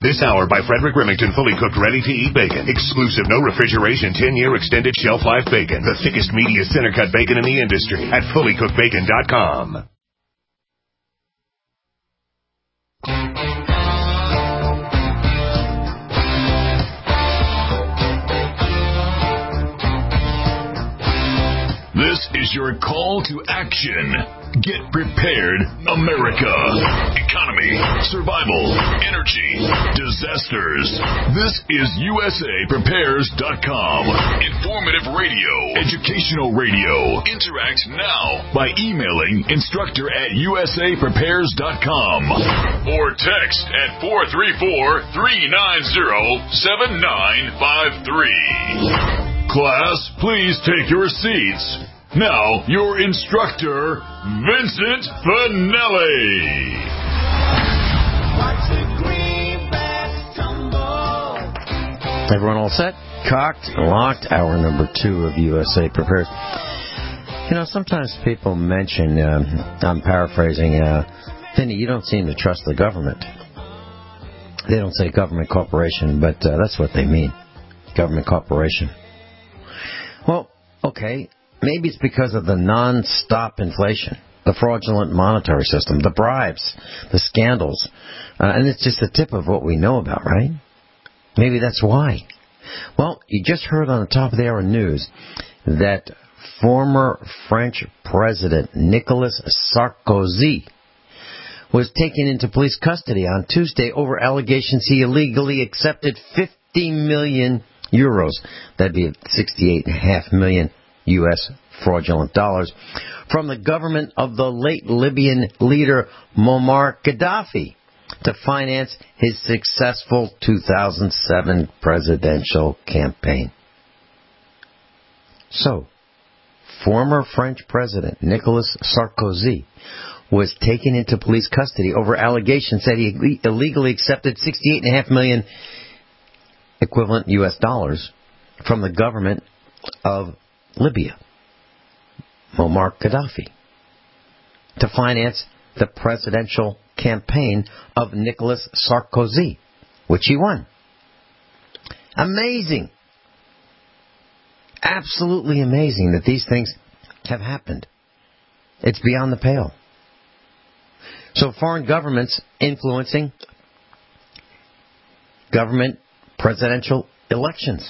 This hour by Frederick Remington, fully cooked, ready-to-eat bacon. Exclusive, no refrigeration, 10-year extended shelf life bacon. The thickest, meatiest, center-cut bacon in the industry at fullycookedbacon.com. This is your call to action. Get prepared, America. Economy, survival, energy, disasters. This is USAPrepares.com. Informative radio, educational radio. Interact now by emailing instructor@USAPrepares.com or text at 434-390-7953. Class, please take your seats. Now, your instructor, Vincent Finelli. Everyone all set? Cocked, locked, hour number 2 of USA Prepares. You know, sometimes people mention, I'm paraphrasing, Vinny, you don't seem to trust the government. They don't say government corporation, but that's what they mean. Government corporation. Well, okay, maybe it's because of the non-stop inflation, the fraudulent monetary system, the bribes, the scandals, and it's just the tip of what we know about, right? Maybe that's why. Well, you just heard on the top of the hour news that former French President Nicolas Sarkozy was taken into police custody on Tuesday over allegations he illegally accepted 50 million euros. That'd be 68.5 million U.S. fraudulent dollars from the government of the late Libyan leader Muammar Gaddafi to finance his successful 2007 presidential campaign. So, former French President Nicolas Sarkozy was taken into police custody over allegations that he illegally accepted 68.5 million equivalent U.S. dollars from the government of Libya, Muammar Gaddafi, to finance the presidential campaign of Nicolas Sarkozy, which he won. Amazing. Absolutely amazing that these things have happened. It's beyond the pale. So foreign governments influencing government presidential elections.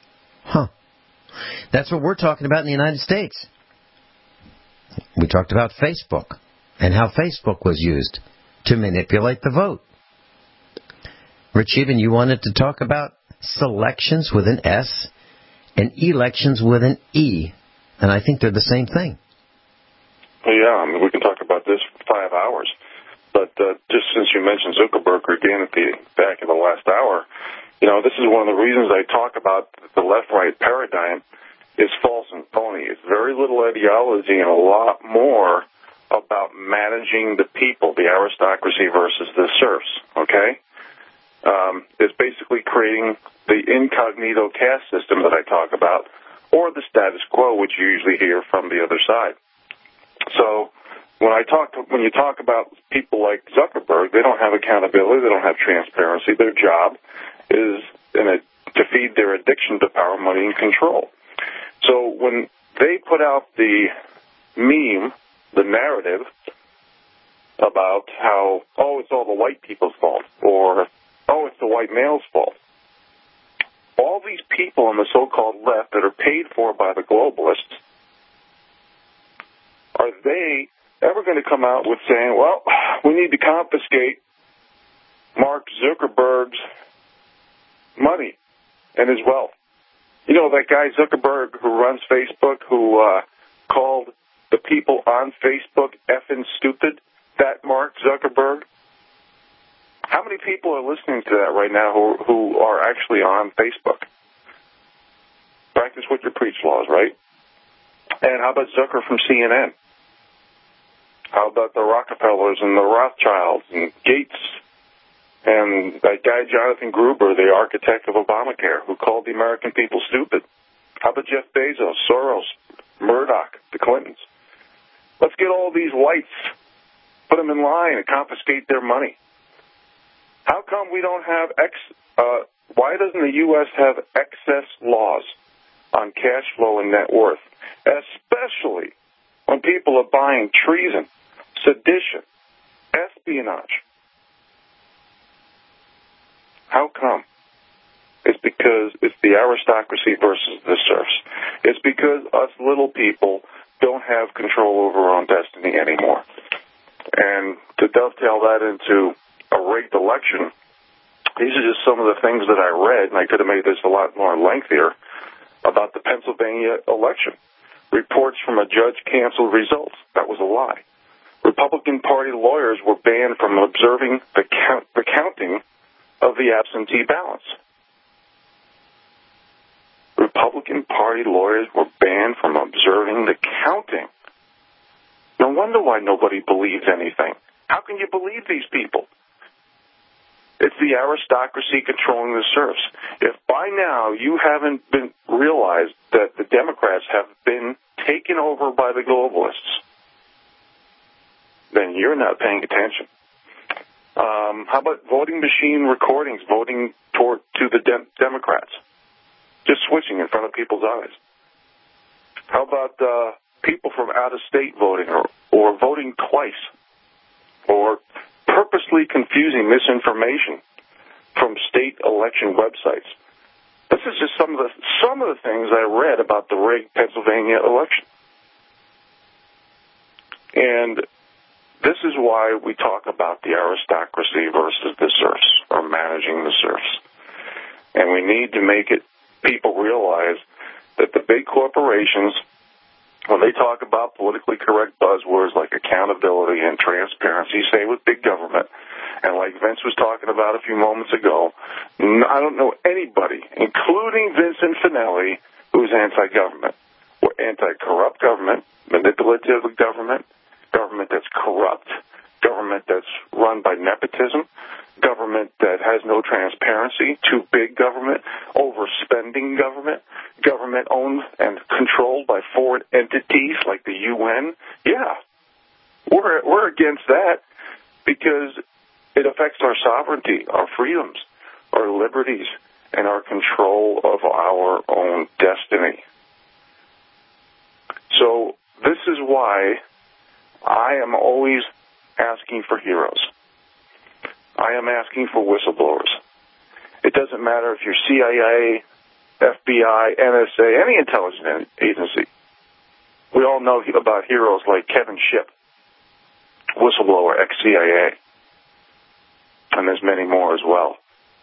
That's what we're talking about in the United States. We talked about Facebook and how Facebook was used to manipulate the vote. Rich Even, you wanted to talk about selections with an S and elections with an E, and I think they're the same thing. Well, yeah, I mean, we can talk about this for 5 hours, but just since you mentioned Zuckerberg again back in the last hour, you know, this is one of the reasons I talk about the left-right paradigm is false and phony. It's very little ideology and a lot more about managing the people, the aristocracy versus the serfs, okay? It's basically creating the incognito caste system that I talk about, or the status quo, which you usually hear from the other side. So when you talk about people like Zuckerberg, they don't have accountability, they don't have transparency. Their job is to feed their addiction to power, money, and control. So when they put out the meme, the narrative about how, it's all the white people's fault, or, it's the white male's fault, all these people on the so-called left that are paid for by the globalists, are they ever going to come out with saying, well, we need to confiscate Mark Zuckerberg's money and his wealth? You know, that guy Zuckerberg who runs Facebook, who called the people on Facebook effing stupid, that Mark Zuckerberg? How many people are listening to that right now who are actually on Facebook? Practice what you preach laws, right? And how about Zucker from CNN? How about the Rockefellers and the Rothschilds and Gates and that guy Jonathan Gruber, the architect of Obamacare, who called the American people stupid? How about Jeff Bezos, Soros, Murdoch, the Clintons? Let's get all these whites, put them in line and confiscate their money. How come we don't have why doesn't the U.S. have excess laws on cash flow and net worth, especially when people are buying treason, sedition, espionage? How come? It's because it's the aristocracy versus the serfs. It's because us little people don't have control over our own destiny anymore. And to dovetail that into a rigged election, these are just some of the things that I read, and I could have made this a lot more lengthier, about the Pennsylvania election. Reports from a judge canceled results. That was a lie. Republican Party lawyers were banned from observing the counting of the absentee ballots. Republican Party lawyers were banned from observing the counting. No wonder why nobody believes anything. How can you believe these people? It's the aristocracy controlling the serfs. If by now you haven't been realized that the Democrats have been taken over by the globalists, then you're not paying attention. How about voting machine recordings, voting to the Democrats? Just switching in front of people's eyes. How about people from out of state voting or voting twice, or purposely confusing misinformation from state election websites? This is just some of the things I read about the rigged Pennsylvania election. And this is why we talk about the aristocracy versus the serfs, or managing the serfs. And we need to make people realize that the big corporations, when they talk about politically correct buzzwords like accountability and transparency, say with big government, and like Vince was talking about a few moments ago, I don't know anybody, including Vincent Finelli, who's anti-government. We're anti-corrupt government, manipulative government, government that's corrupt, government that's run by nepotism, government that has no transparency, too big government, overspending government, government owned and controlled by foreign entities like the UN. Yeah, we're against that because it affects our sovereignty, our freedoms, our liberties, and our control of our own destiny. So this is why I am always asking for heroes. I am asking for whistleblowers. It doesn't matter if you're CIA, FBI, NSA, any intelligence agency. We all know about heroes like Kevin Shipp, whistleblower, ex-CIA. And there's many more as well.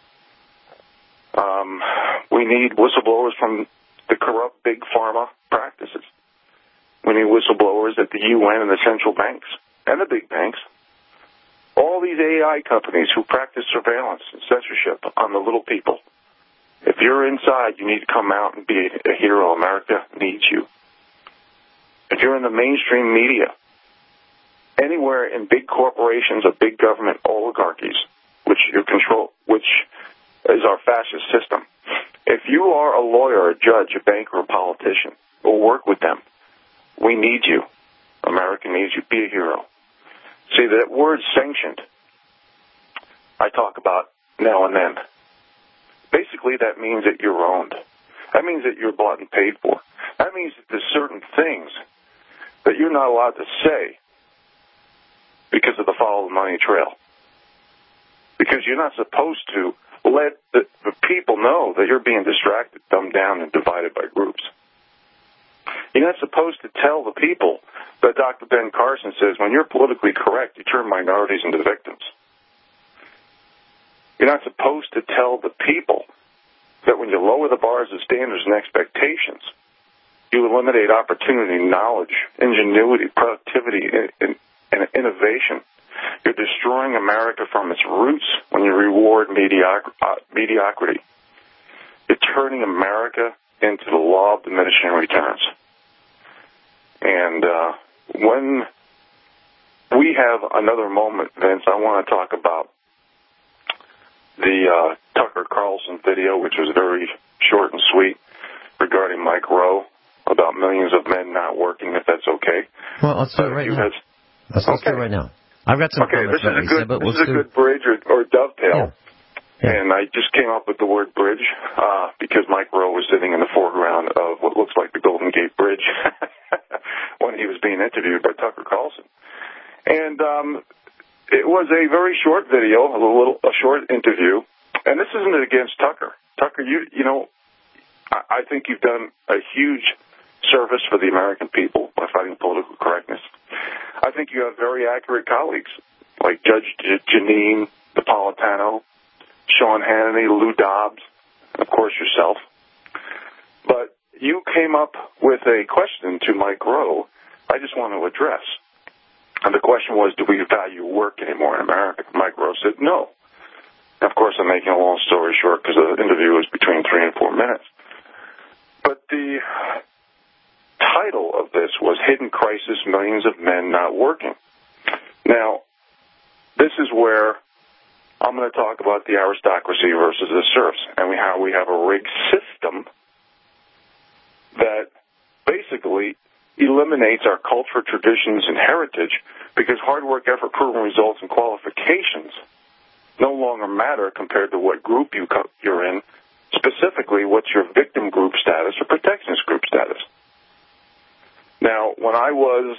We need whistleblowers from the corrupt big pharma practices. We need whistleblowers at the UN and the central banks and the big banks. All these AI companies who practice surveillance and censorship on the little people. If you're inside, you need to come out and be a hero. America needs you. If you're in the mainstream media, anywhere in big corporations or big government oligarchies, which is our fascist system, if you are a lawyer, a judge, a banker, a politician, or work with them, we need you. America needs you. Be a hero. See, that word sanctioned, I talk about now and then. Basically, that means that you're owned. That means that you're bought and paid for. That means that there's certain things that you're not allowed to say because of the follow the money trail. Because you're not supposed to let the people know that you're being distracted, dumbed down, and divided by groups. You're not supposed to tell the people that Dr. Ben Carson says, when you're politically correct, you turn minorities into victims. You're not supposed to tell the people that when you lower the bars of standards and expectations, you eliminate opportunity, knowledge, ingenuity, productivity, and innovation. You're destroying America from its roots when you reward mediocrity. You're turning America into the law of diminishing returns. And when we have another moment, Vince, I want to talk about the Tucker Carlson video, which was very short and sweet, regarding Mike Rowe, about millions of men not working, if that's okay. Well, let's do it right now. Let's do it right now. I've got some Okay, this is a good we'll bridge or dovetail. And I just came up with the word bridge because Mike Rowe was sitting in the foreground of what looks like the Golden Gate Bridge when he was being interviewed by Tucker Carlson. And it was a very short video, a short interview. And this isn't against Tucker. Tucker, you know, I think you've done a huge service for the American people by fighting political correctness. I think you have very accurate colleagues like Judge Janine Napolitano, Sean Hannity, Lou Dobbs, and of course yourself. But you came up with a question to Mike Rowe I just want to address. And the question was, do we value work anymore in America? Mike Rowe said no. And of course, I'm making a long story short because the interview was between 3 and 4 minutes. But the title of this was Hidden Crisis, Millions of Men Not Working. Now, this is where I'm going to talk about the aristocracy versus the serfs and how we have a rigged system that basically eliminates our culture, traditions, and heritage because hard work, effort, proven results, and qualifications no longer matter compared to what group you're in, specifically what's your victim group status or protectionist group status. Now, when I was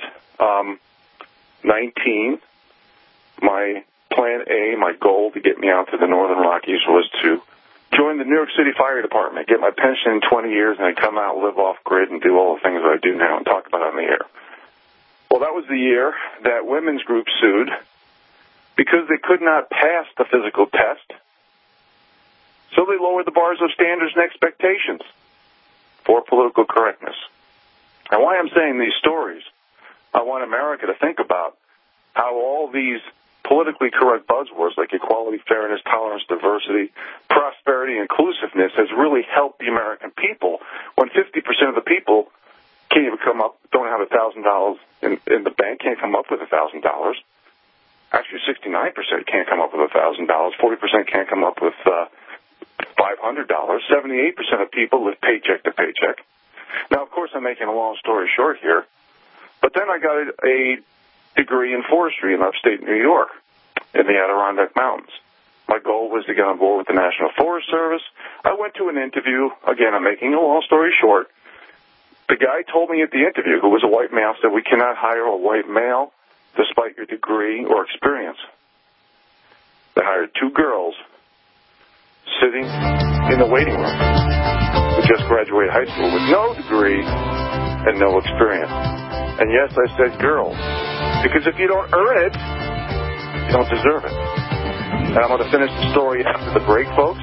19, my plan A, my goal to get me out to the Northern Rockies was to join the New York City Fire Department, get my pension in 20 years, and then come out, live off-grid, and do all the things that I do now and talk about on the air. Well, that was the year that women's group sued because they could not pass the physical test, so they lowered the bars of standards and expectations for political correctness. And why I'm saying these stories, I want America to think about how all these politically correct buzzwords like equality, fairness, tolerance, diversity, prosperity, inclusiveness has really helped the American people when 50% of the people can't even don't have $1,000 in the bank, can't come up with $1,000. Actually, 69% can't come up with $1,000. 40% can't come up with $500. 78% of people live paycheck to paycheck. Now, of course, I'm making a long story short here, but then I got a degree in forestry in upstate New York in the Adirondack Mountains. My goal was to get on board with the National Forest Service. I went to an interview. Again, I'm making a long story short. The guy told me at the interview, who was a white male, said, we cannot hire a white male despite your degree or experience. They hired 2 girls sitting in the waiting room who just graduated high school with no degree and no experience. And yes, I said girls, because if you don't earn it, you don't deserve it. And I'm going to finish the story after the break, folks.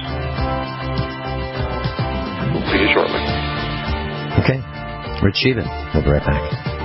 We'll see you shortly. Okay. Rich Sheehan. We'll be right back.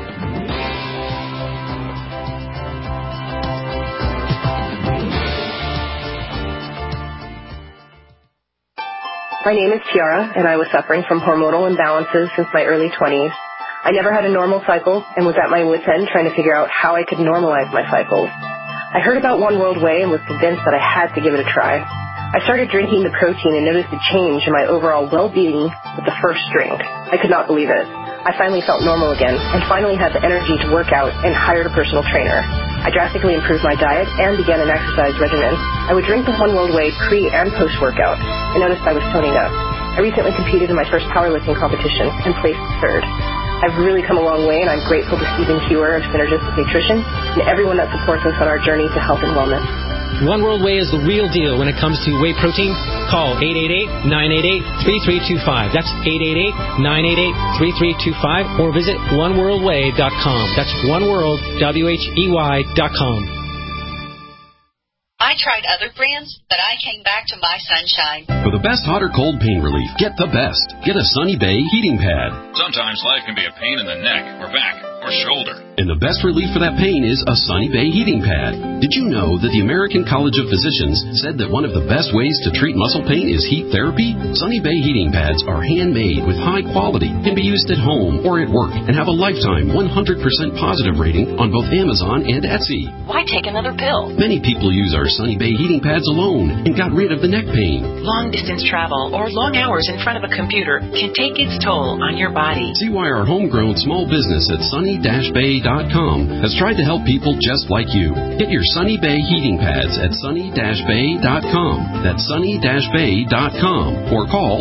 My name is Tiara, and I was suffering from hormonal imbalances since my early 20s. I never had a normal cycle and was at my wit's end trying to figure out how I could normalize my cycles. I heard about One World Whey and was convinced that I had to give it a try. I started drinking the protein and noticed a change in my overall well-being with the first drink. I could not believe it. I finally felt normal again and finally had the energy to work out and hired a personal trainer. I drastically improved my diet and began an exercise regimen. I would drink the One World Whey pre- and post-workout. I noticed I was toning up. I recently competed in my first powerlifting competition and placed 3rd. I've really come a long way, and I'm grateful to Stephen Hewer of Synergistic Nutrition and everyone that supports us on our journey to health and wellness. One World Whey is the real deal when it comes to whey protein. Call 888-988-3325. That's 888-988-3325, or visit oneworldwhey.com. That's oneworld.com. I tried other brands, but I came back to My Sunshine. For the best hot or cold pain relief, get the best. Get a Sunny Bay heating pad. Sometimes life can be a pain in the neck or back or shoulder. And the best relief for that pain is a Sunny Bay heating pad. Did you know that the American College of Physicians said that one of the best ways to treat muscle pain is heat therapy? Sunny Bay heating pads are handmade with high quality, can be used at home or at work, and have a lifetime 100% positive rating on both Amazon and Etsy. Why take another pill? Many people use our Sunny Bay heating pads alone and got rid of the neck pain. Long distance travel or long hours in front of a computer can take its toll on your body. See why our homegrown small business at Sunny sunny-bay.com has tried to help people just like you. Get your Sunny Bay heating pads at sunny-bay.com. That's sunny-bay.com. Or call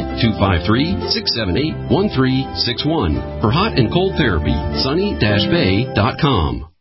253-678-1361 for hot and cold therapy. sunny-bay.com.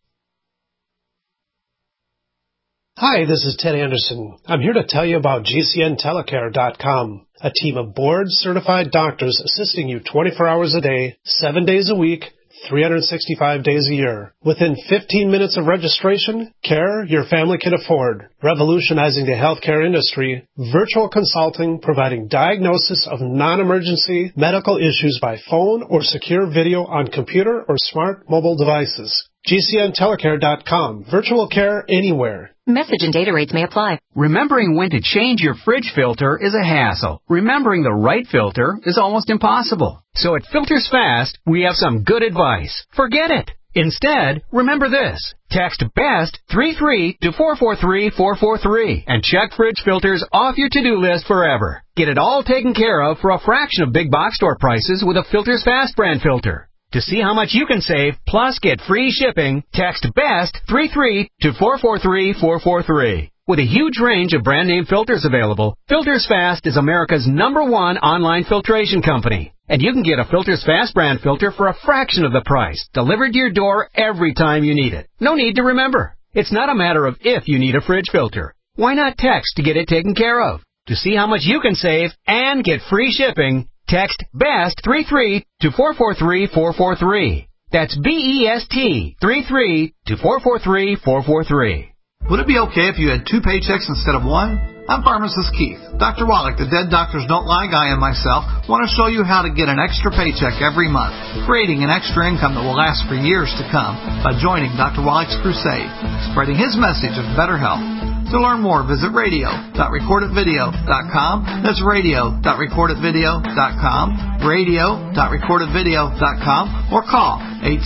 Hi, this is Ted Anderson. I'm here to tell you about GCNtelecare.com, a team of board-certified doctors assisting you 24 hours a day, 7 days a week, 365 days a year. Within 15 minutes of registration, care your family can afford. Revolutionizing the healthcare industry, virtual consulting providing diagnosis of non-emergency medical issues by phone or secure video on computer or smart mobile devices. GCNtelecare.com. Virtual care anywhere. Message and data rates may apply. Remembering when to change your fridge filter is a hassle. Remembering the right filter is almost impossible. So at Filters Fast, we have some good advice. Forget it. Instead, remember this. Text BEST 33 to 443-443 and check fridge filters off your to-do list forever. Get it all taken care of for a fraction of big box store prices with a Filters Fast brand filter. To see how much you can save, plus get free shipping, text BEST 33 to 443-443. With a huge range of brand name filters available, Filters Fast is America's #1 online filtration company. And you can get a Filters Fast brand filter for a fraction of the price, delivered to your door every time you need it. No need to remember. It's not a matter of if you need a fridge filter. Why not text to get it taken care of? To see how much you can save and get free shipping, text BEST 33 to 443-443. That's BEST 33 to 443-443. Would it be okay if you had 2 paychecks instead of 1? I'm Pharmacist Keith. Dr. Wallach, the Dead Doctors Don't Lie guy, and myself want to show you how to get an extra paycheck every month, creating an extra income that will last for years to come by joining Dr. Wallach's crusade, spreading his message of better health. To learn more, visit radio.recordedvideo.com. That's radio.recordedvideo.com, radio.recordedvideo.com, or call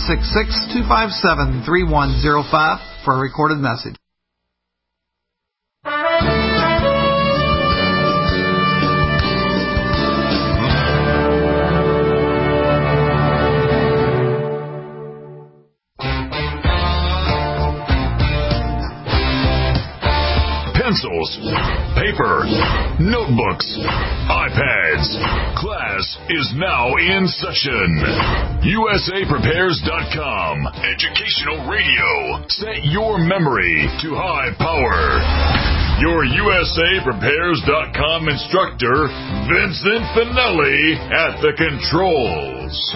866-257-3105 for a recorded message. Pencils, paper, notebooks, iPads. Class is now in session. USAPrepares.com. Educational radio. Set your memory to high power. Your USAPrepares.com instructor, Vincent Finelli, at the controls.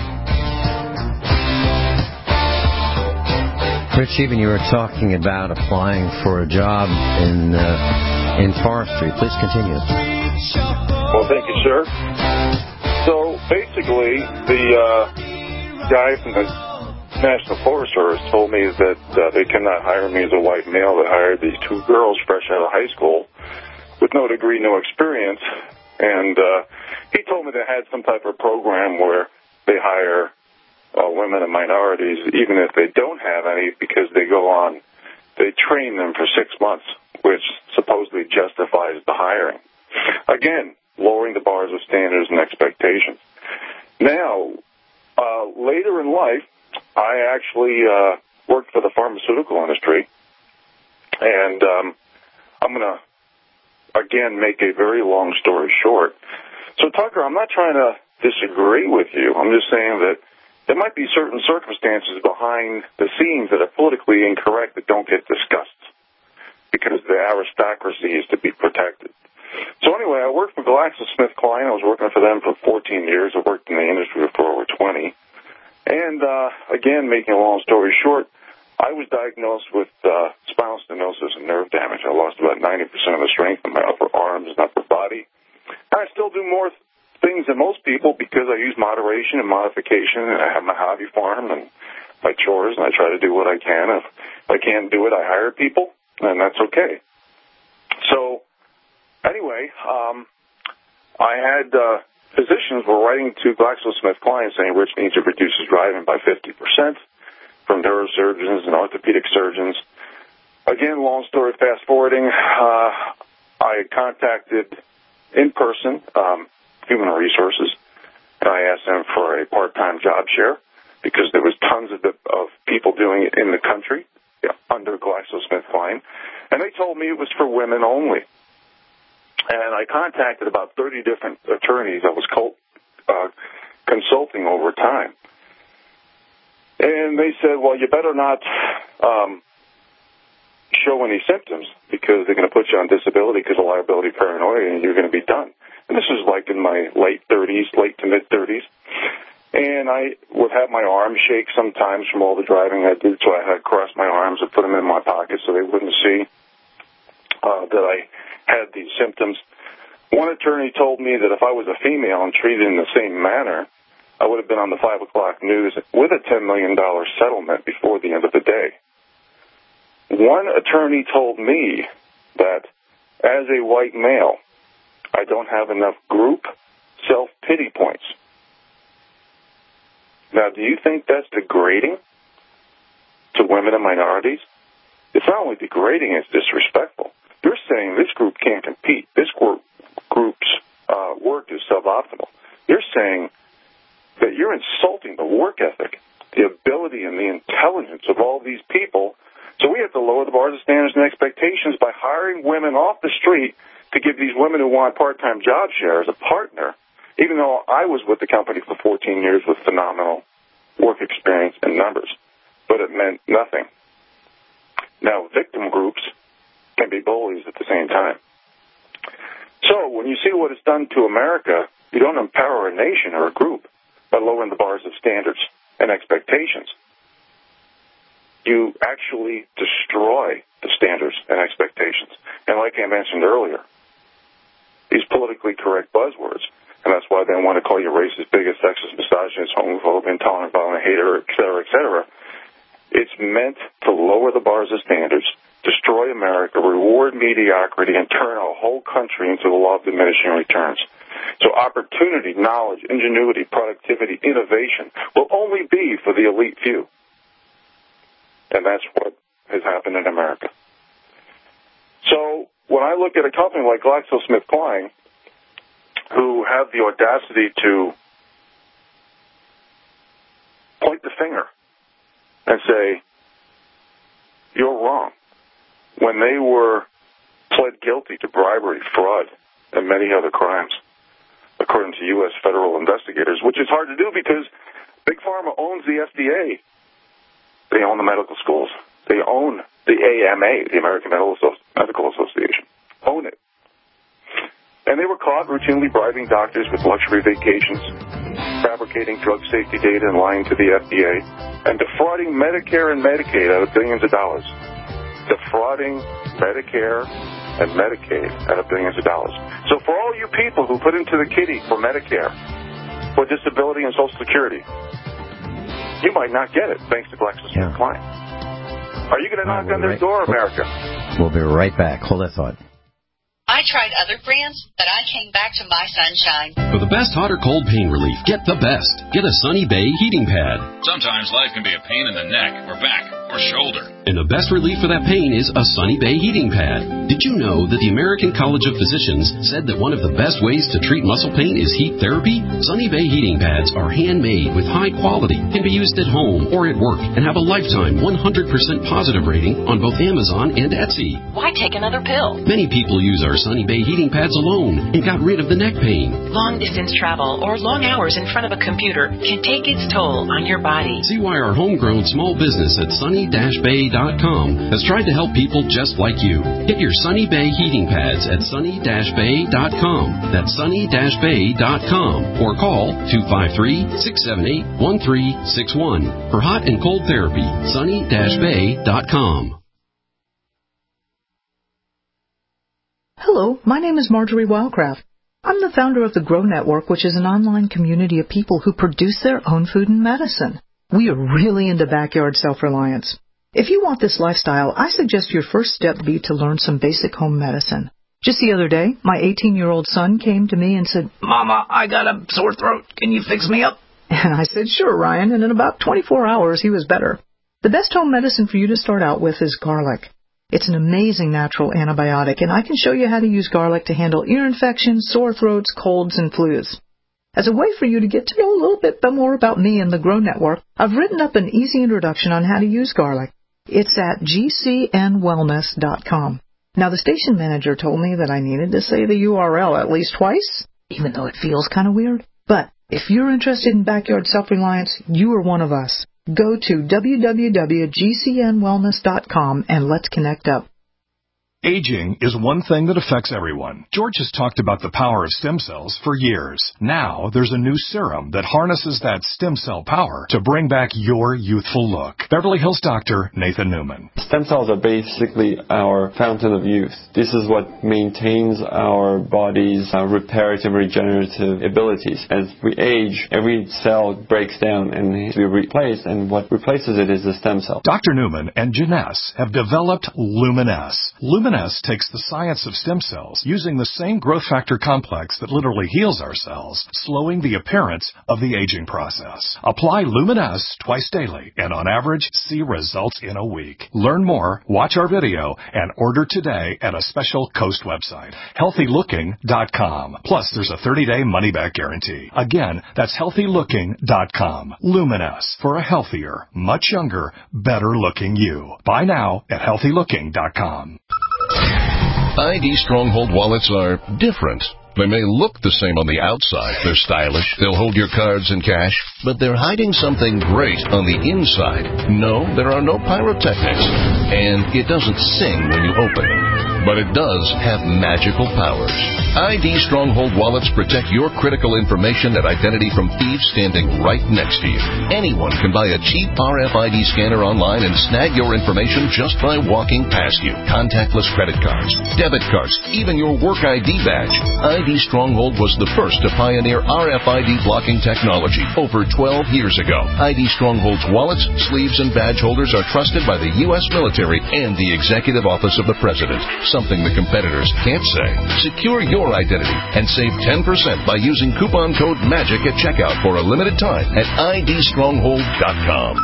Rich, even you were talking about applying for a job in forestry. Please continue. Well, thank you, sir. So basically, the guy from the National Forest Service told me that they cannot hire me as a white male. They hired these 2 girls fresh out of high school with no degree, no experience. And he told me they had some type of program where they hire women and minorities, even if they don't have any, because they go on, they train them for 6 months, which supposedly justifies the hiring. Again, lowering the bars of standards and expectations. Now, later in life, I actually worked for the pharmaceutical industry, and I'm going to, again, make a very long story short. So, Tucker, I'm not trying to disagree with you. I'm just saying that there might be certain circumstances behind the scenes that are politically incorrect that don't get discussed because the aristocracy is to be protected. So anyway, I worked for GlaxoSmithKline. I was working for them for 14 years. I worked in the industry for over 20. And, again, making a long story short, I was diagnosed with spinal stenosis and nerve damage. I lost about 90% of the strength in my upper arms and upper body. And I still do more things than most people because I use moderation and modification, and I have my hobby farm and my chores, and I try to do what I can. If I can't do it, I hire people, and that's okay. So anyway, I had physicians were writing to GlaxoSmithKline saying Rich needs to reduce his driving by 50% from neurosurgeons and orthopedic surgeons. Again, long story fast forwarding, I contacted in person Human Resources, and I asked them for a part-time job share. because there was tons of people doing it in the country under GlaxoSmithKline, and they told me it was for women only. And I contacted about 30 different attorneys I was consulting over time. And they said, well, you better not show any symptoms because they're going to put you on disability because of liability paranoia and you're going to be done. And this was like in my late to mid-30s. And I would have my arms shake sometimes from all the driving I did, so I had to cross my arms and put them in my pocket so they wouldn't see that I had these symptoms. One attorney told me that if I was a female and treated in the same manner, I would have been on the 5 o'clock news with a $10 million settlement before the end of the day. One attorney told me that as a white male, I don't have enough group self-pity points. Now, do you think that's degrading to women and minorities? It's not only degrading, it's disrespectful. You're saying this group can't compete. This group's work is suboptimal. You're saying that you're insulting the work ethic, the ability and the intelligence of all these people. So we have to lower the bars of standards and expectations by hiring women off the street to give these women who want part-time job share as a partner, even though I was with the company for 14 years with phenomenal work experience and numbers. But it meant nothing. Now, victim groups can be bullies at the same time. So when you see what it's done to America, you don't empower a nation or a group by lowering the bars of standards and expectations. You actually destroy the standards and expectations. And like I mentioned earlier, these politically correct buzzwords, and that's why they want to call you racist, bigot, sexist, misogynist, homophobe, intolerant, violent, hater, et cetera, it's meant to lower the bars of standards, destroy America, reward mediocrity, and turn a whole country into the law of diminishing returns. So opportunity, knowledge, ingenuity, productivity, innovation will only be for the elite few. And that's what has happened in America. So when I look at a company like GlaxoSmithKline, who have the audacity to point the finger and say, you're wrong, when they were pled guilty to bribery, fraud, and many other crimes, according to U.S. federal investigators, which is hard to do because Big Pharma owns the FDA. They own the medical schools. They own the AMA, the American Medical Association. Own it. And they were caught routinely bribing doctors with luxury vacations, fabricating drug safety data and lying to the FDA, and defrauding Medicare and Medicaid out of billions of dollars. Defrauding Medicare and Medicaid out of billions of dollars. So for all you people who put into the kitty for Medicare, for disability and Social Security, you might not get it thanks to GlaxoSmithKline. Are you going to knock on their door, America? We'll be right back. Hold that thought. I tried other brands, but I came back to my Sunshine. For the best hot or cold pain relief, get the best. Get a Sunny Bay heating pad. Sometimes life can be a pain in the neck or back or shoulder. And the best relief for that pain is a Sunny Bay heating pad. Did you know that the American College of Physicians said that one of the best ways to treat muscle pain is heat therapy? Sunny Bay heating pads are handmade with high quality, can be used at home or at work, and have a lifetime 100% positive rating on both Amazon and Etsy. Why take another pill? Many people use our Sunny Bay heating pads alone and got rid of the neck pain. Long-distance travel or long hours in front of a computer can take its toll on your body. See why our homegrown small business at sunny-bay.com has tried to help people just like you. Get your Sunny Bay heating pads at sunny-bay.com. That's sunny-bay.com. Or call 253-678-1361 for hot and cold therapy. sunny-bay.com. Hello, my name is Marjorie Wildcraft. I'm the founder of the Grow Network, which is an online community of people who produce their own food and medicine. We are really into backyard self-reliance. If you want this lifestyle, I suggest your first step be to learn some basic home medicine. Just the other day, my 18-year-old son came to me and said, "Mama, I got a sore throat. Can you fix me up?" And I said, "Sure, Ryan," and in about 24 hours, he was better. The best home medicine for you to start out with is garlic. It's an amazing natural antibiotic, and I can show you how to use garlic to handle ear infections, sore throats, colds, and flus. As a way for you to get to know a little bit more about me and the Grow Network, I've written up an easy introduction on how to use garlic. It's at gcnwellness.com. Now, the station manager told me that I needed to say the URL at least twice, even though it feels kind of weird. But if you're interested in backyard self-reliance, you are one of us. Go to www.gcnwellness.com and let's connect up. Aging is one thing that affects everyone. George has talked about the power of stem cells for years. Now, there's a new serum that harnesses that stem cell power to bring back your youthful look. Beverly Hills doctor Nathan Newman. Stem cells are basically our fountain of youth. This is what maintains our body's reparative and regenerative abilities. As we age, every cell breaks down and needs to be replaced, and what replaces it is the stem cell. Dr. Newman and Janess have developed Luminesce. Luminesce takes the science of stem cells using the same growth factor complex that literally heals our cells, slowing the appearance of the aging process. Apply Luminesce twice daily and on average see results in a week. Learn more, watch our video, and order today at a special Coast website, healthylooking.com. Plus, there's a 30-day money-back guarantee. Again, that's healthylooking.com. Luminesce, for a healthier, much younger, better-looking you. Buy now at healthylooking.com. ID Stronghold wallets are different. They may look the same on the outside. They're stylish. They'll hold your cards and cash. But they're hiding something great on the inside. No, there are no pyrotechnics. And it doesn't sing when you open it. But it does have magical powers. ID Stronghold wallets protect your critical information and identity from thieves standing right next to you. Anyone can buy a cheap RFID scanner online and snag your information just by walking past you. Contactless credit cards, debit cards, even your work ID badge. ID Stronghold was the first to pioneer RFID blocking technology over 12 years ago. ID Stronghold's wallets, sleeves, and badge holders are trusted by the U.S. military and the Executive Office of the President, something the competitors can't say. Secure your identity and save 10% by using coupon code MAGIC at checkout for a limited time at idstronghold.com.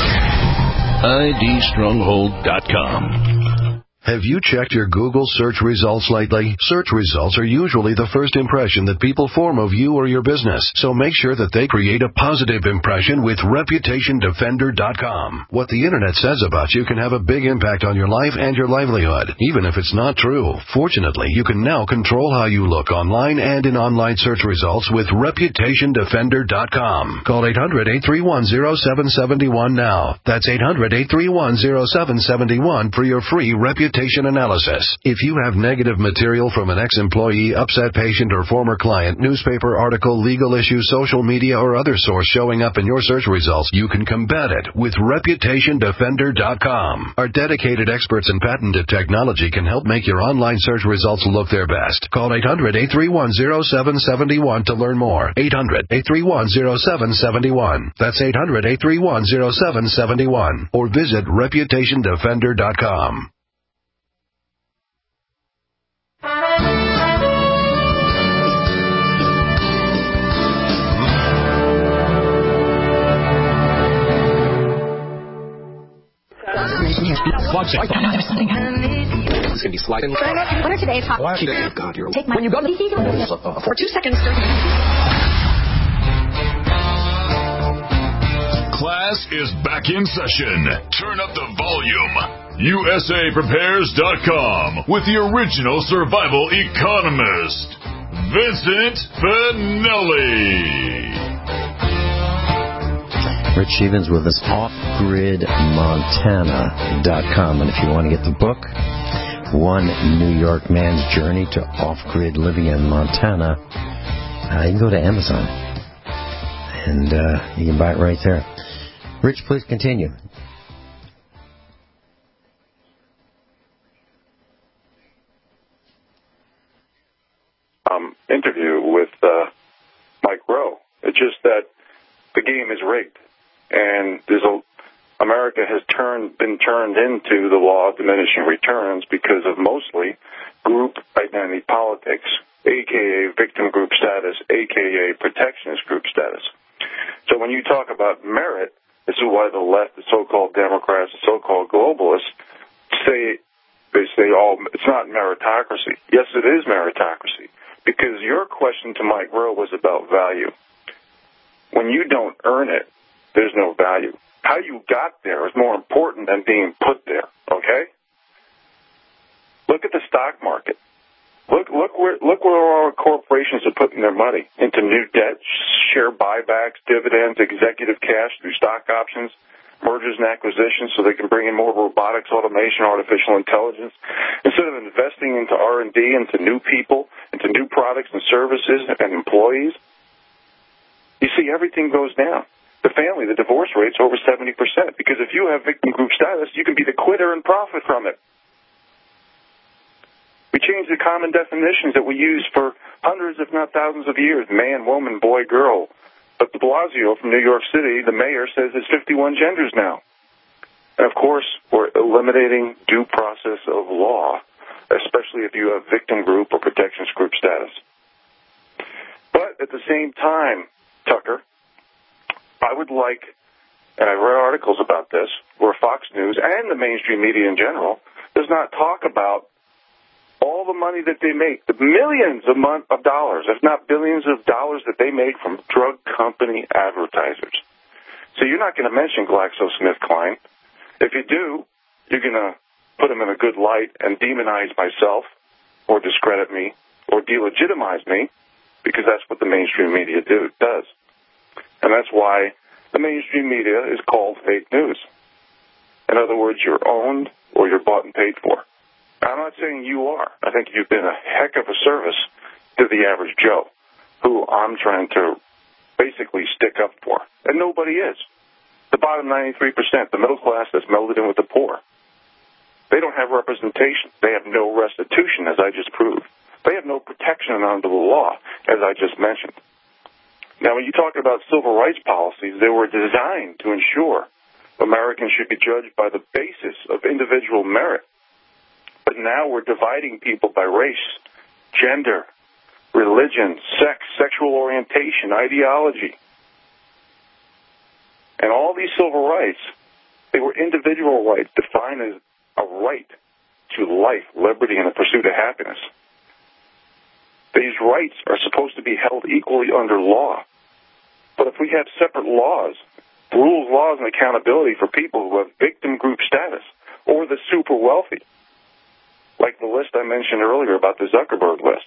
idstronghold.com. Have you checked your Google search results lately? Search results are usually the first impression that people form of you or your business, so make sure that they create a positive impression with ReputationDefender.com. What the Internet says about you can have a big impact on your life and your livelihood, even if it's not true. Fortunately, you can now control how you look online and in online search results with ReputationDefender.com. Call 800-831-0771 now. That's 800-831-0771 for your free reputation analysis. If you have negative material from an ex-employee, upset patient, or former client, newspaper article, legal issue, social media, or other source showing up in your search results, you can combat it with ReputationDefender.com. Our dedicated experts in patented technology can help make your online search results look their best. Call 800-831-0771 to learn more. 800-831-0771. That's 800-831-0771. Or visit ReputationDefender.com. There's something it's gonna be sliding. What are today's hot? God, you're take my when you go for 2 seconds. Class is back in session. Turn up the volume. USAPrepares.com with the original survival economist, Vincent Finelli. Rich Stevens with us, offgridmontana.com. And if you want to get the book, One New York Man's Journey to Off-Grid Living in Montana, you can go to Amazon. And you can buy it right there. Rich, please continue. Interview with Mike Rowe. It's just that the game is rigged, and America has been turned into the law of diminishing returns because of mostly group identity politics, aka victim group status, aka protectionist group status. So when you talk about merit, this is why the left, the so-called Democrats, the so-called globalists it's not meritocracy. Yes, it is meritocracy. because your question to Mike Rowe was about value. When you don't earn it, there's no value. How you got there is more important than being put there, okay? Look at the stock market. Look where our corporations are putting their money, into new debt, share buybacks, dividends, executive cash through stock options, mergers and acquisitions so they can bring in more robotics, automation, artificial intelligence. Instead of investing into R&D, into new people, into new products and services and employees, you see everything goes down. The divorce rate's over 70%, because if you have victim group status, you can be the quitter and profit from it. We changed the common definitions that we use for hundreds, if not thousands of years, man, woman, boy, girl. But de Blasio from New York City, the mayor, says it's 51 genders now. And, of course, we're eliminating due process of law, especially if you have victim group or protections group status. But at the same time, Tucker, I would like, and I've read articles about this, where Fox News and the mainstream media in general does not talk about all the money that they make, the millions of dollars, if not billions of dollars that they make from drug company advertisers. So you're not going to mention GlaxoSmithKline. If you do, you're going to put them in a good light and demonize myself or discredit me or delegitimize me, because that's what the mainstream media does. And that's why the mainstream media is called fake news. In other words, you're owned or you're bought and paid for. I'm not saying you are. I think you've been a heck of a service to the average Joe, who I'm trying to basically stick up for. And nobody is. The bottom 93%, the middle class that's melded in with the poor. They don't have representation. They have no restitution, as I just proved. They have no protection under the law, as I just mentioned. Now, when you talk about civil rights policies, they were designed to ensure Americans should be judged by the basis of individual merit. But now we're dividing people by race, gender, religion, sex, sexual orientation, ideology. And all these civil rights, they were individual rights defined as a right to life, liberty, and the pursuit of happiness. These rights are supposed to be held equally under law. But if we have separate laws, rules, laws, and accountability for people who have victim group status or the super wealthy, like the list I mentioned earlier about the Zuckerberg list,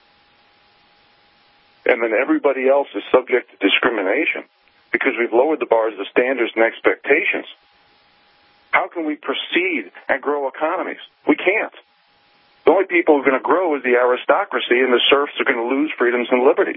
and then everybody else is subject to discrimination because we've lowered the bars of standards and expectations, how can we proceed and grow economies? We can't. The only people who are going to grow is the aristocracy, and the serfs are going to lose freedoms and liberties.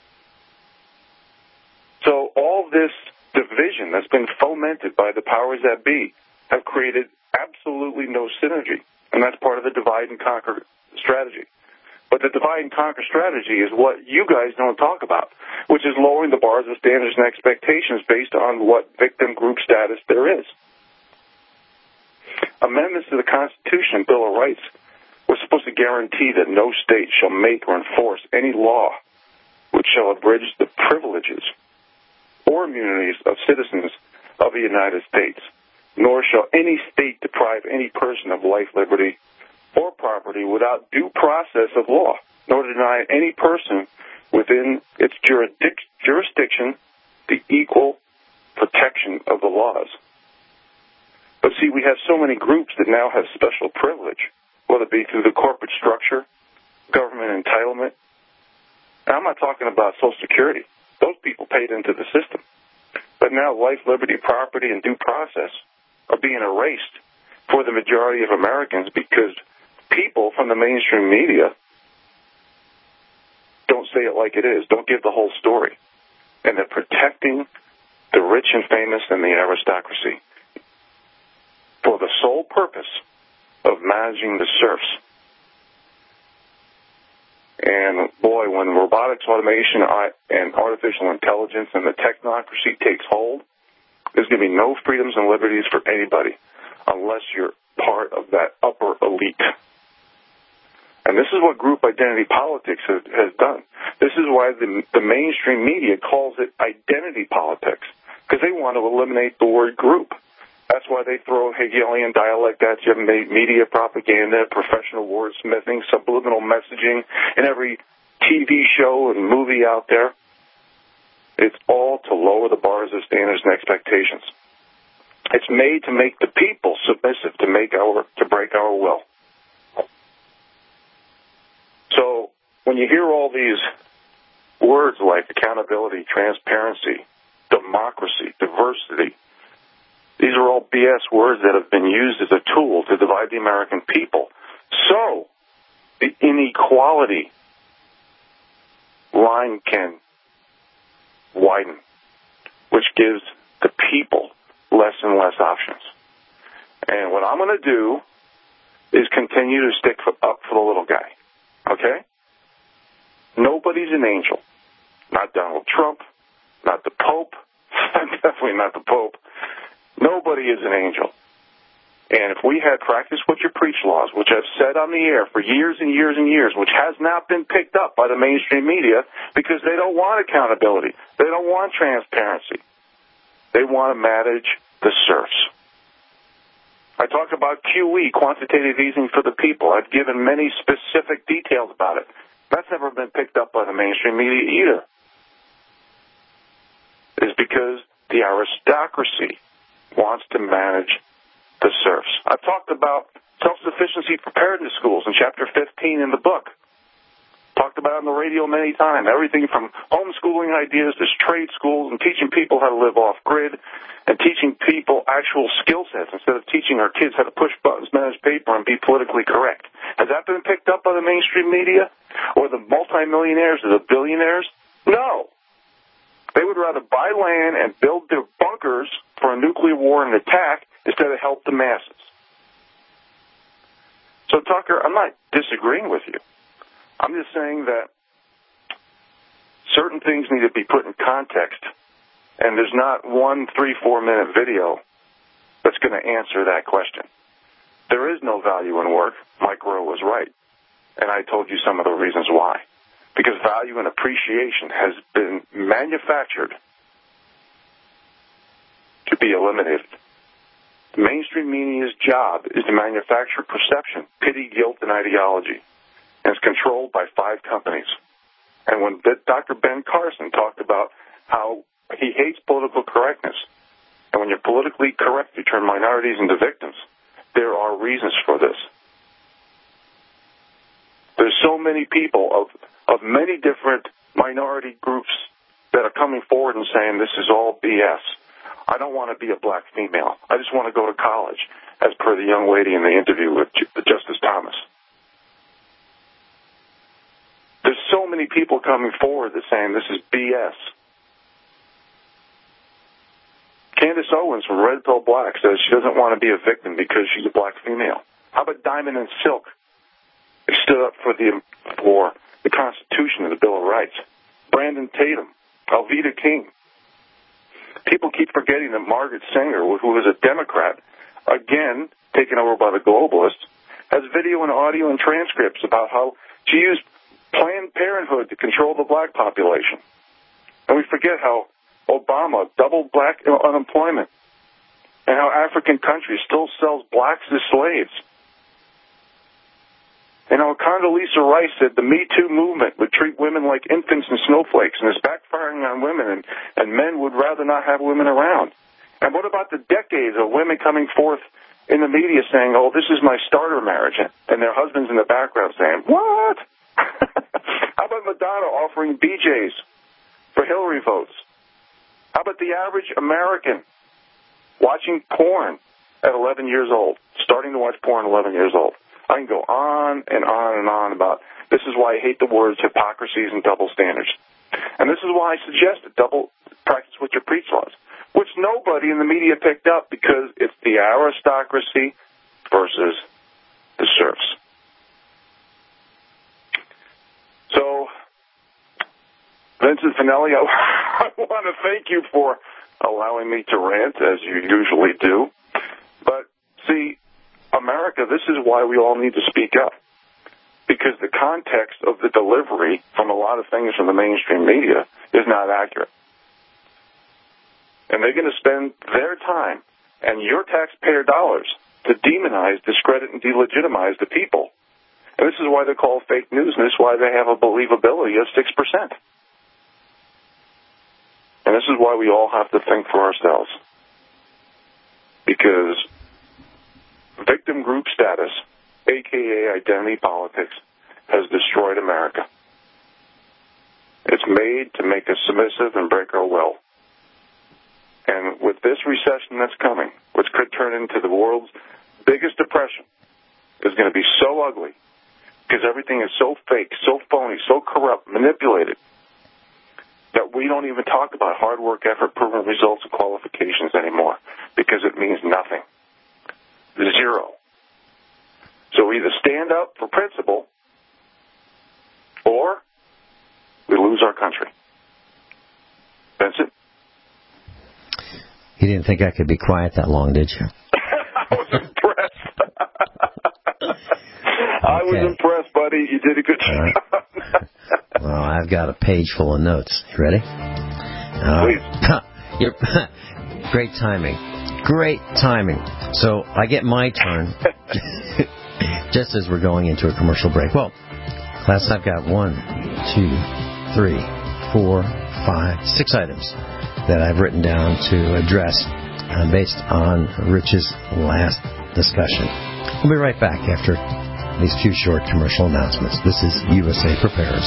So all this division that's been fomented by the powers that be have created absolutely no synergy, and that's part of the divide and conquer strategy. But the divide and conquer strategy is what you guys don't talk about, which is lowering the bars of standards and expectations based on what victim group status there is. Amendments to the Constitution and Bill of Rights were supposed to guarantee that no state shall make or enforce any law which shall abridge the privileges or immunities of citizens of the United States, nor shall any state deprive any person of life, liberty, or property without due process of law, nor deny any person within its jurisdiction the equal protection of the laws. But see, we have so many groups that now have special privilege, whether it be through the corporate structure, government entitlement. And I'm not talking about Social Security. Those people paid into the system. But now life, liberty, property, and due process are being erased for the majority of Americans because people from the mainstream media don't say it like it is, don't give the whole story. And they're protecting the rich and famous and the aristocracy for the sole purpose of managing the serfs. And boy, when robotics, automation, and artificial intelligence and the technocracy takes hold, there's going to be no freedoms and liberties for anybody unless you're part of that upper elite. And this is what group identity politics has done. This is why the mainstream media calls it identity politics, because they want to eliminate the word group. That's why they throw Hegelian dialect at you, media propaganda, professional wordsmithing, subliminal messaging in every TV show and movie out there, it's all to lower the bars of standards and expectations. It's made to make the people submissive, to break our will. So when you hear all these words like accountability, transparency, democracy, diversity, these are all BS words that have been used as a tool to divide the American people. So the inequality line can widen, which gives the people less and less options. And what I'm going to do is continue to stick up for the little guy. Okay? Nobody's an angel. Not Donald Trump, not the Pope, definitely not the Pope. Nobody is an angel. And if we had practice what you preach laws, which I've said on the air for years and years and years, which has not been picked up by the mainstream media because they don't want accountability. They don't want transparency. They want to manage the serfs. I talk about QE, quantitative easing for the people. I've given many specific details about it. That's never been picked up by the mainstream media either. It's because the aristocracy wants to manage the serfs. I've talked about self-sufficiency preparedness schools in Chapter 15 in the book. Talked about it on the radio many times. Everything from homeschooling ideas to trade schools and teaching people how to live off-grid and teaching people actual skill sets instead of teaching our kids how to push buttons, manage paper, and be politically correct. Has that been picked up by the mainstream media or the multimillionaires or the billionaires? No. They would rather buy land and build their bunkers for a nuclear war and attack instead of help the masses. So, Tucker, I'm not disagreeing with you. I'm just saying that certain things need to be put in context, and there's not 1 3-4 minute video that's going to answer that question. There is no value in work. Mike Rowe was right, and I told you some of the reasons why. Because value and appreciation has been manufactured to be eliminated. The mainstream media's job is to manufacture perception, pity, guilt, and ideology. And it's controlled by 5 companies. And when Dr. Ben Carson talked about how he hates political correctness, and when you're politically correct, you turn minorities into victims, there are reasons for this. There's so many people of many different minority groups that are coming forward and saying this is all BS. I don't want to be a black female. I just want to go to college, as per the young lady in the interview with Justice Thomas. There's so many people coming forward that saying this is BS. Candace Owens from Red Pill Black says she doesn't want to be a victim because she's a black female. How about Diamond and Silk? They stood up for the Constitution and the Bill of Rights. Brandon Tatum, Alveda King. People keep forgetting that Margaret Sanger, who is a Democrat, again taken over by the globalists, has video and audio and transcripts about how she used Planned Parenthood to control the black population. And we forget how Obama doubled black unemployment and how African countries still sells blacks as slaves. And how Condoleezza Rice said the Me Too movement would treat women like infants and snowflakes, and it's backfiring on women, and men would rather not have women around. And what about the decades of women coming forth in the media saying, oh, this is my starter marriage, and their husbands in the background saying, what? How about Madonna offering BJs for Hillary votes? How about the average American watching porn at 11 years old, starting to watch porn at 11 years old? I can go on and on and on about this is why I hate the words hypocrisies and double standards. And this is why I suggested practice what you preach laws, which nobody in the media picked up because it's the aristocracy versus the serfs. So, Vincent Finelli, I want to thank you for allowing me to rant, as you usually do. But, see, America, this is why we all need to speak up. Because the context of the delivery from a lot of things from the mainstream media is not accurate. And they're going to spend their time and your taxpayer dollars to demonize, discredit, and delegitimize the people And this is why they're called fake news, and this is why they have a believability of 6%. And this is why we all have to think for ourselves. Because victim group status, a.k.a. identity politics, has destroyed America. It's made to make us submissive and break our will. And with this recession that's coming, which could turn into the world's biggest depression, is going to be so ugly because everything is so fake, so phony, so corrupt, manipulated, that we don't even talk about hard work, effort, proven results, and qualifications anymore because it means nothing. Zero. So either stand up for principle or we lose our country. Vincent? You didn't think I could be quiet that long, did you? I was impressed. I was impressed, buddy. You did a good job. Well, I've got a page full of notes. You ready? Please. Great timing. Great timing. So I get my turn just as we're going into a commercial break. Well, class, I've got 1, 2, 3, 4, 5, 6 items that I've written down to address based on Rich's last discussion. We'll be right back after these few short commercial announcements. This is USA Prepares.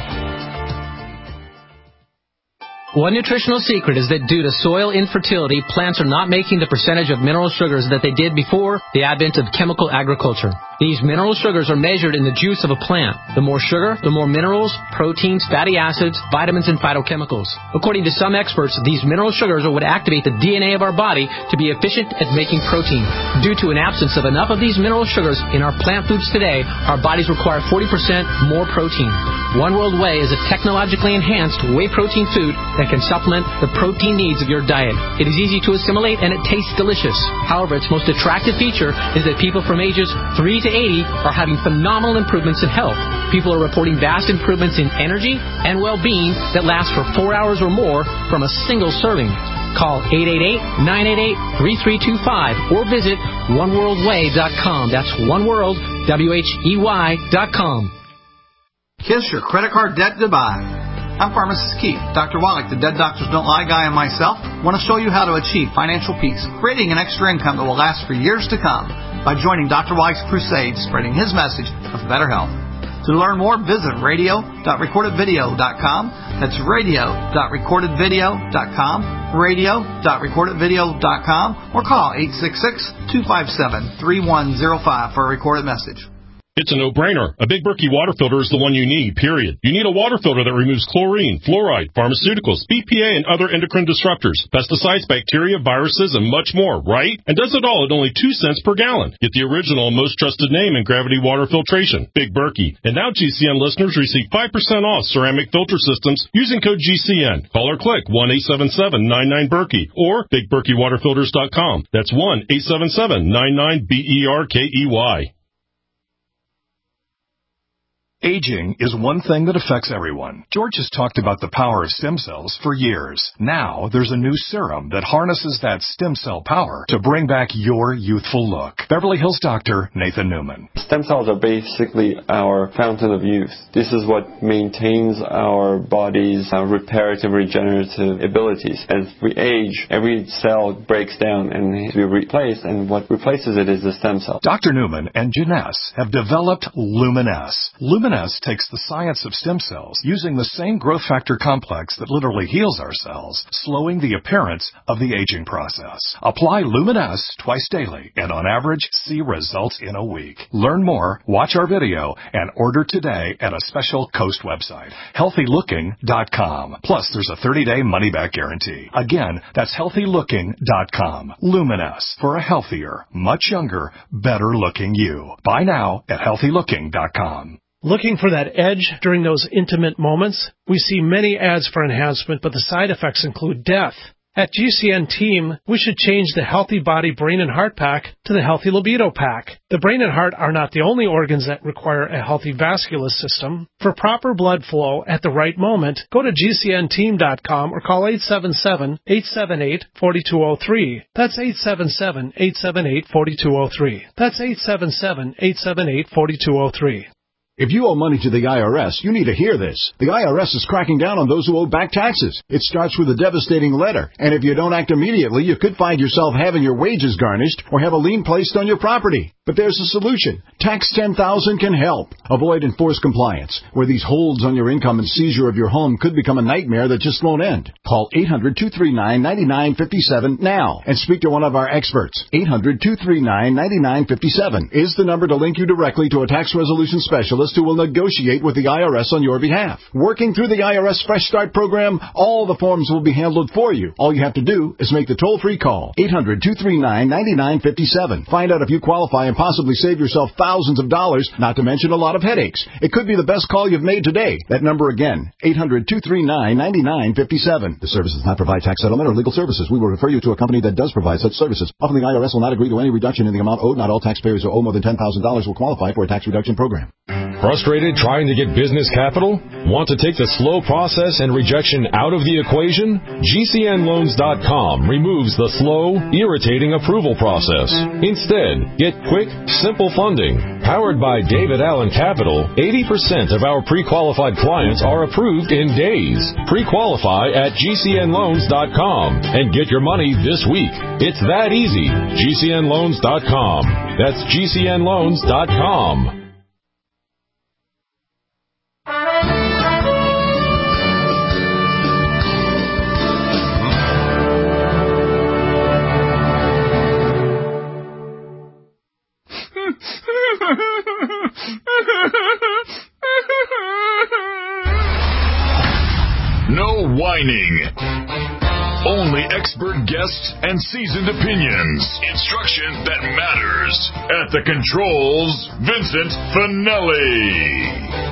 One nutritional secret is that due to soil infertility, plants are not making the percentage of mineral sugars that they did before the advent of chemical agriculture. These mineral sugars are measured in the juice of a plant. The more sugar, the more minerals, proteins, fatty acids, vitamins, and phytochemicals. According to some experts, these mineral sugars are what activate the DNA of our body to be efficient at making protein. Due to an absence of enough of these mineral sugars in our plant foods today, our bodies require 40% more protein. One World Whey is a technologically enhanced whey protein food that can supplement the protein needs of your diet. It is easy to assimilate and it tastes delicious. However, its most attractive feature is that people from ages 3 to 80 are having phenomenal improvements in health. People are reporting vast improvements in energy and well-being that last for 4 hours or more from a single serving. Call 888-988-3325 or visit oneworldwhey.com. That's oneworld, WHEY.com. Kiss your credit card debt goodbye. I'm Pharmacist Keith. Dr. Wallach, the Dead Doctors Don't Lie guy, and myself want to show you how to achieve financial peace, creating an extra income that will last for years to come by joining Dr. Wallach's crusade, spreading his message of better health. To learn more, visit radio.recordedvideo.com. That's radio.recordedvideo.com, radio.recordedvideo.com, or call 866-257-3105 for a recorded message. It's a no-brainer. A Big Berkey water filter is the one you need, period. You need a water filter that removes chlorine, fluoride, pharmaceuticals, BPA, and other endocrine disruptors, pesticides, bacteria, viruses, and much more, right? And does it all at only 2 cents per gallon. Get the original and most trusted name in gravity water filtration, Big Berkey. And now GCN listeners receive 5% off ceramic filter systems using code GCN. Call or click 1-877-99-BERKEY or BigBerkeyWaterFilters.com. That's 1-877-99-BERKEY. Aging is one thing that affects everyone. George has talked about the power of stem cells for years. Now, there's a new serum that harnesses that stem cell power to bring back your youthful look. Beverly Hills doctor Nathan Newman. Stem cells are basically our fountain of youth. This is what maintains our body's reparative, regenerative abilities. As we age, every cell breaks down and needs to be replaced, and what replaces it is the stem cell. Dr. Newman and Janess have developed Luminess. Luminess takes the science of stem cells using the same growth factor complex that literally heals our cells, slowing the appearance of the aging process. Apply Luminess twice daily and on average see results in a week. Learn more, watch our video, and order today at a special Coast website, healthylooking.com. Plus, there's a 30-day money-back guarantee. Again, that's healthylooking.com. Luminess, for a healthier, much younger, better-looking you. Buy now at healthylooking.com. Looking for that edge during those intimate moments? We see many ads for enhancement, but the side effects include death. At GCN Team, we should change the Healthy Body, Brain, and Heart Pack to the Healthy Libido Pack. The brain and heart are not the only organs that require a healthy vascular system. For proper blood flow at the right moment, go to GCNteam.com or call 877-878-4203. That's 877-878-4203. That's 877-878-4203. If you owe money to the IRS, you need to hear this. The IRS is cracking down on those who owe back taxes. It starts with a devastating letter, and if you don't act immediately, you could find yourself having your wages garnished or have a lien placed on your property. But there's a solution. Tax 10,000 can help. Avoid enforced compliance, where these holds on your income and seizure of your home could become a nightmare that just won't end. Call 800-239-9957 now and speak to one of our experts. 800-239-9957 is the number to link you directly to a tax resolution specialist who will negotiate with the IRS on your behalf. Working through the IRS Fresh Start program, all the forms will be handled for you. All you have to do is make the toll-free call. 800-239-9957. Find out if you qualify and possibly save yourself thousands of dollars, not to mention a lot of headaches. It could be the best call you've made today. That number again, 800-239-9957. The service does not provide tax settlement or legal services. We will refer you to a company that does provide such services. Often the IRS will not agree to any reduction in the amount owed. Not all taxpayers who owe more than $10,000 will qualify for a tax reduction program. Frustrated trying to get business capital? Want to take the slow process and rejection out of the equation? GCNloans.com removes the slow, irritating approval process. Instead, get quick, simple funding. Powered by David Allen Capital, 80% of our pre-qualified clients are approved in days. Pre-qualify at GCNloans.com and get your money this week. It's that easy. GCNloans.com. That's GCNloans.com. No whining. Only expert guests and seasoned opinions. Instruction that matters. At the controls, Vincent Finelli.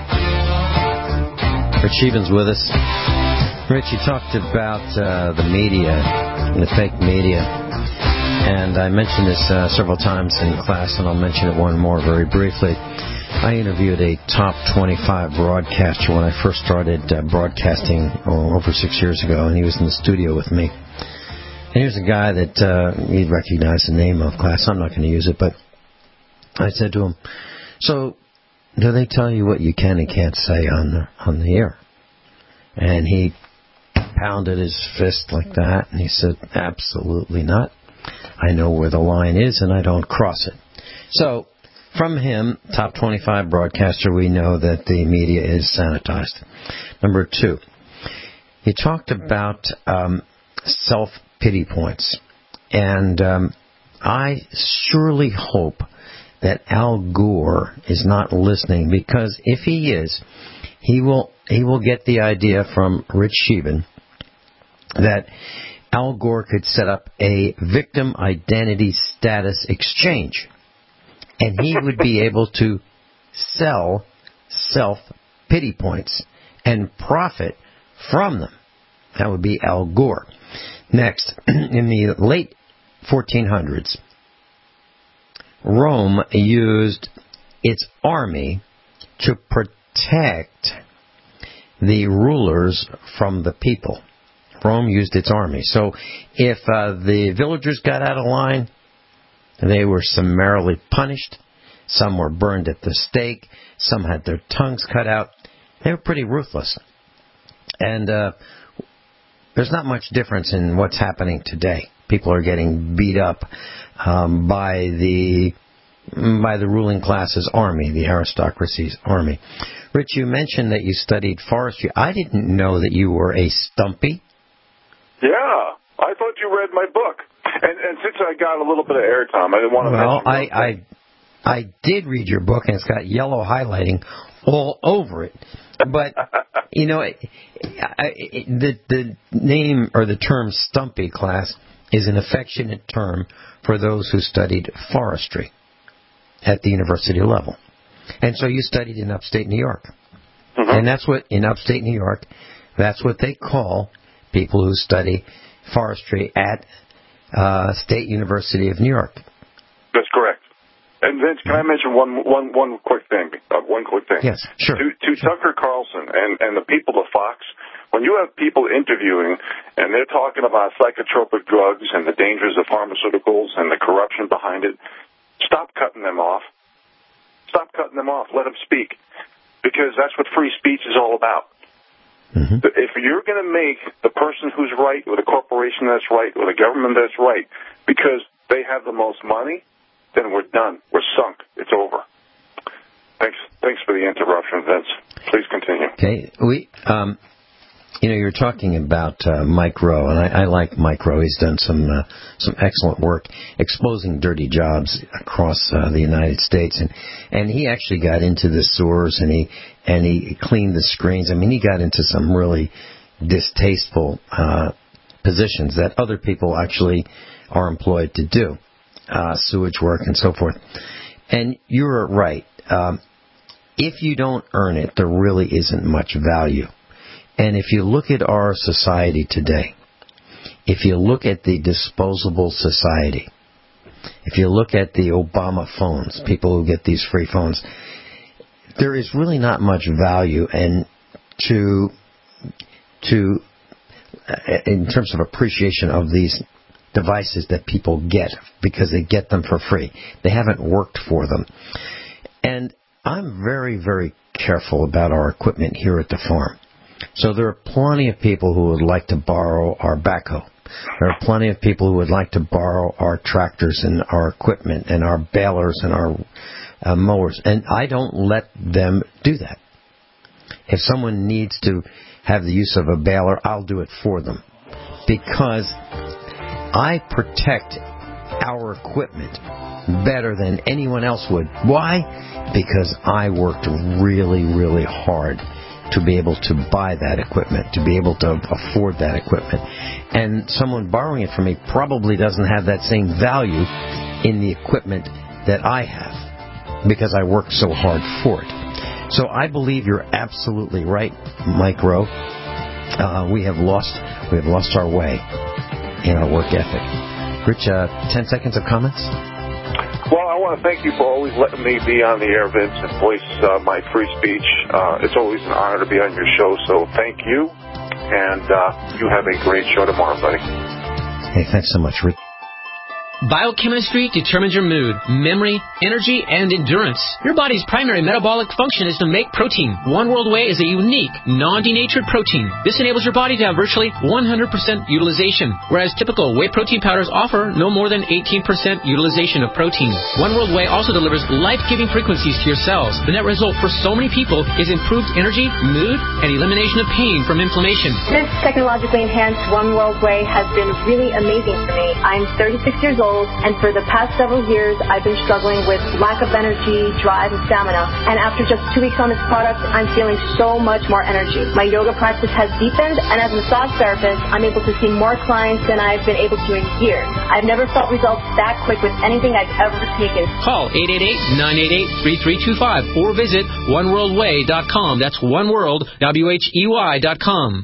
Rich Eben's with us. Rich, you talked about the media, the fake media. And I mentioned this several times in class, and I'll mention it one more very briefly. I interviewed a top 25 broadcaster when I first started broadcasting over 6 years ago, and he was in the studio with me. And here's a guy that you'd recognize the name of, class. I'm not going to use it, but I said to him, so do they tell you what you can and can't say on the air? And he pounded his fist like that, and he said, absolutely not. I know where the line is, and I don't cross it. So, from him, top 25 broadcaster, we know that the media is sanitized. Number 2, he talked about self-pity points. And I surely hope that Al Gore is not listening, because if he is, he will get the idea from Rich Sheben that Al Gore could set up a victim identity status exchange, and he would be able to sell self-pity points and profit from them. That would be Al Gore. Next, in the late 1400s, Rome used its army to protect the rulers from the people. Rome used its army. So if the villagers got out of line, they were summarily punished. Some were burned at the stake. Some had their tongues cut out. They were pretty ruthless. And there's not much difference in what's happening today. People are getting beat up by the ruling class's army, the aristocracy's army. Rich, you mentioned that you studied forestry. I didn't know that you were a stumpy. Yeah, I thought you read my book. And since I got a little bit of airtime, I didn't want to mention I did read your book, and it's got yellow highlighting all over it. But, you know, the name or the term stumpy, class, is an affectionate term for those who studied forestry at the university level. And so you studied in upstate New York. Mm-hmm. And that's what, in upstate New York, that's what they call people who study forestry at State University of New York. That's correct. And Vince, can I mention one quick thing? One quick thing. Yes, sure. To Tucker Carlson and the people of Fox, when you have people interviewing and they're talking about psychotropic drugs and the dangers of pharmaceuticals and the corruption behind it, stop cutting them off. Stop cutting them off. Let them speak. because that's what free speech is all about. Mm-hmm. If you're going to make the person who's right or the corporation that's right or the government that's right because they have the most money, then we're done. We're sunk. It's over. Thanks for the interruption, Vince. Please continue. Okay. You're talking about Mike Rowe, and I like Mike Rowe. He's done some excellent work exposing dirty jobs across the United States, and he actually got into the sewers and he cleaned the screens. I mean, he got into some really distasteful positions that other people actually are employed to do, sewage work and so forth. And you're right. If you don't earn it, there really isn't much value. And if you look at our society today, if you look at the disposable society, if you look at the Obama phones, people who get these free phones, there is really not much value in terms of appreciation of these devices that people get because they get them for free. They haven't worked for them. And I'm very, very careful about our equipment here at the farm. So there are plenty of people who would like to borrow our backhoe. There are plenty of people who would like to borrow our tractors and our equipment and our balers and our mowers. And I don't let them do that. If someone needs to have the use of a baler, I'll do it for them. Because I protect our equipment better than anyone else would. Why? Because I worked really, really hard to be able to buy that equipment, to be able to afford that equipment. And someone borrowing it from me probably doesn't have that same value in the equipment that I have because I worked so hard for it. So I believe you're absolutely right, Mike Rowe. We have lost our way in our work ethic. Rich, 10 seconds of comments? Well, I want to thank you for always letting me be on the air, Vince, and voice my free speech. It's always an honor to be on your show, so thank you, and you have a great show tomorrow, buddy. Hey, thanks so much, Rick. Biochemistry determines your mood, memory, energy, and endurance. Your body's primary metabolic function is to make protein. One World Whey is a unique, non-denatured protein. This enables your body to have virtually 100% utilization, whereas typical whey protein powders offer no more than 18% utilization of protein. One World Whey also delivers life-giving frequencies to your cells. The net result for so many people is improved energy, mood, and elimination of pain from inflammation. This technologically enhanced One World Whey has been really amazing for me. I'm 36 years old. And for the past several years, I've been struggling with lack of energy, drive, and stamina. And after just 2 weeks on this product, I'm feeling so much more energy. My yoga practice has deepened, and as a massage therapist, I'm able to see more clients than I've been able to in years. I've never felt results that quick with anything I've ever taken. Call 888-988-3325 or visit oneworldwhey.com. That's oneworld.com.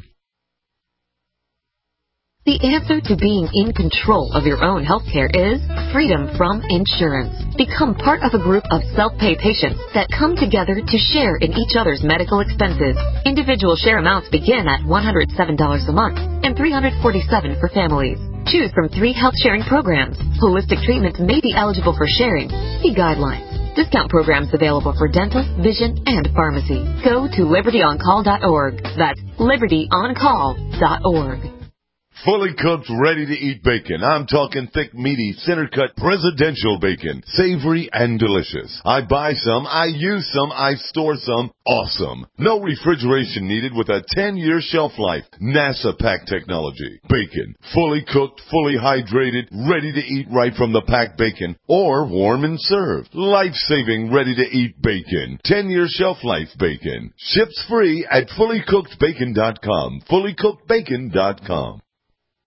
The answer to being in control of your own healthcare is freedom from insurance. Become part of a group of self-pay patients that come together to share in each other's medical expenses. Individual share amounts begin at $107 a month and $347 for families. Choose from 3 health sharing programs. Holistic treatments may be eligible for sharing. See guidelines. Discount programs available for dental, vision, and pharmacy. Go to libertyoncall.org. That's libertyoncall.org. Fully cooked, ready-to-eat bacon. I'm talking thick, meaty, center-cut, presidential bacon. Savory and delicious. I buy some, I use some, I store some. Awesome. No refrigeration needed with a 10-year shelf life. NASA pack technology. Bacon. Fully cooked, fully hydrated, ready to eat right from the packed bacon. Or warm and served. Life-saving, ready-to-eat bacon. 10-year shelf life bacon. Ships free at fullycookedbacon.com. Fullycookedbacon.com.